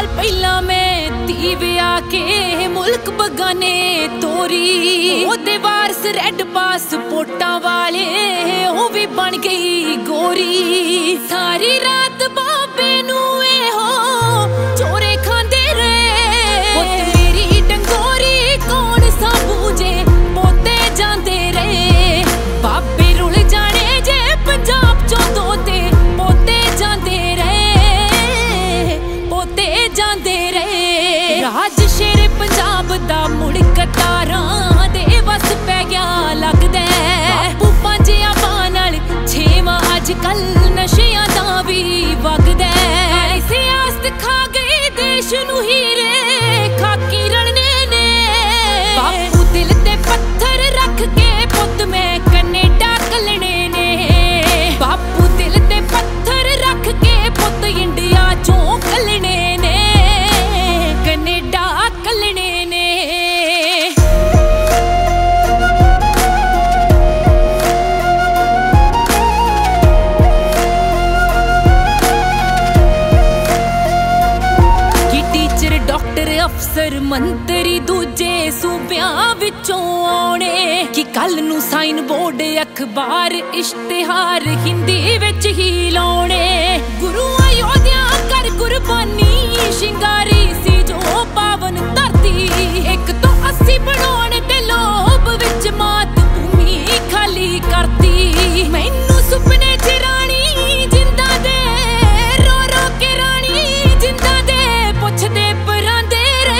साल पहला मैं धी विआह के मुल्क बगाने तोरी ओदे वारस रेड पासपोर्टां वाले ओ भी बन गई गोरी। सारी रात बाबे नू हो चोरे खांदे रहे पुत मेरी डंगोरी कौन सा बूझे पोते जांदे रहे। बाबे रुल जाने जे पंजाब चों दोते पोते जांदे रहे पोते जांदे रहे। राज शेरे पंजाब दा मुड़ कतारां दे वस पै गया लगदा बापू पंजिया बां नाल छेवां अजकल नशियां दा भी वगदा। सियासत खा गई देश नू हीरे खाकी रलने ने बापू दिल ते पत्थर रख के पुत मैं कनेडा कलने ने। बापू दिल ते पत्थर रख के पुत इंडिया चों कलने ने कनेडा कलने ने। अफसर मंत्री दूजे सूबियां विचों आउणे कि कल नू साइन बोर्ड अखबार इश्तिहार हिंदी विच ही लाउणे। गुरु अयोध्या कर कुर्बानी शिंगारी सी जो पावन धरती एक तो 80 बनाउण ते लोभ विच मात भूमि खाली करती। मैनू सुपने च राणी जिंदा दे रो रो के राणी जिंदा दे पुछदे परांदे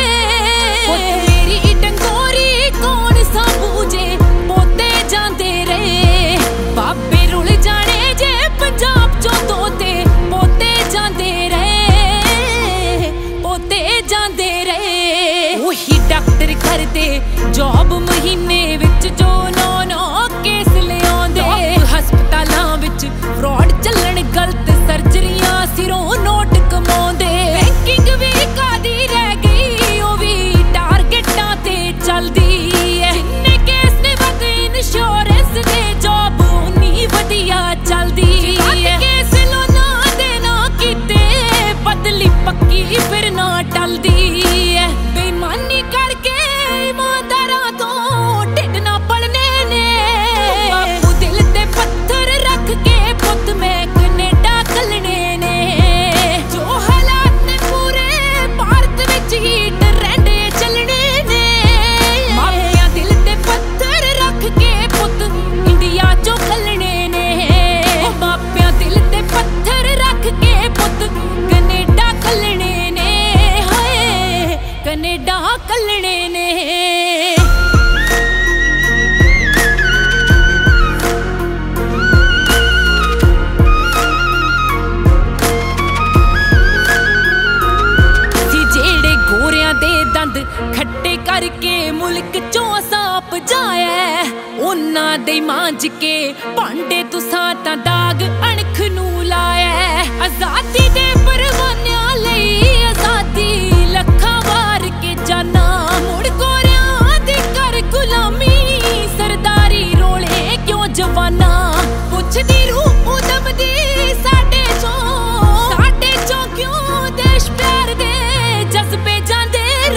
करदे जॉब महीने विच जो 9 केस ले आउंदे। हस्पतालां विच फ्रॉड चलन गलत सर्जरियां सिरों नोट कमाउंदे। बैंकिंग भी कादी रह गई ओ भी टारगेटां ते चलदी है। जिन्ने केस ने वध इंश्योरेंस दे जॉब उन्नी वधिया चलदी है। केस लोना दे ना कीते बदली पक्की फिर ना टलदी है। बेईमानी करके ईमानदारां तो ढिड ना पलने ने बापू दिल ते पत्थर रख के पुत मैं कनेडा कलने ने। जो हालात ने पूरे भारत विच ही ट्रेंड चलने ने मापियां दिल ते पत्थर रख के पुत इंडिया चों कलने ने। मापियां दिल ते पत्थर रख के पुत कनेडा कलने ने हाय कनेडा कलने ने। खट्टे करके मुल्क चों साप जाए उन्ना दे मांज के भांडे तुसां तां दाग अणख नू लाया। आजादी दे परवानियां लई आजादी लखां वार के जाना मुड़ गोरियां दी कर गुलामी सरदारी रोले क्यों जवाना। पुछदी रूह उदमदी साडे चों क्यों देश प्यार दे जज्बे जांदे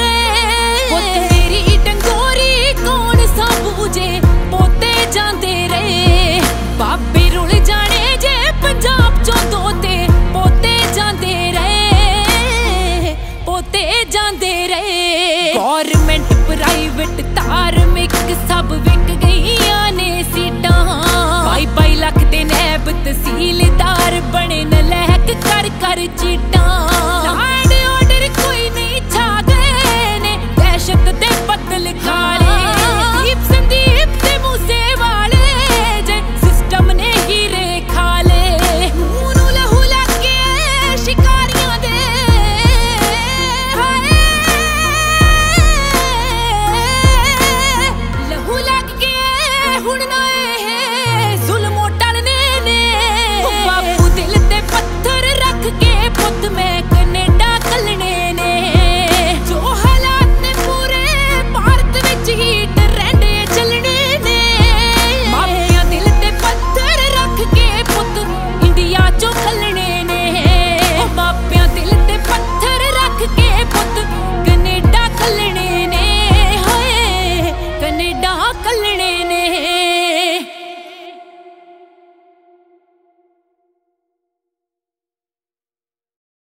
पोते जांदे रहे। बाबे रुल जाने जे पंजाब चों दोते पोते जांदे रहे पोते जांदे रहे। गौरमेंट प्राइवेट धार्मिक सब विक गईयां ने सीटां 22 लाख दे नैब तहसीलदार बने नलैक कर चीटां।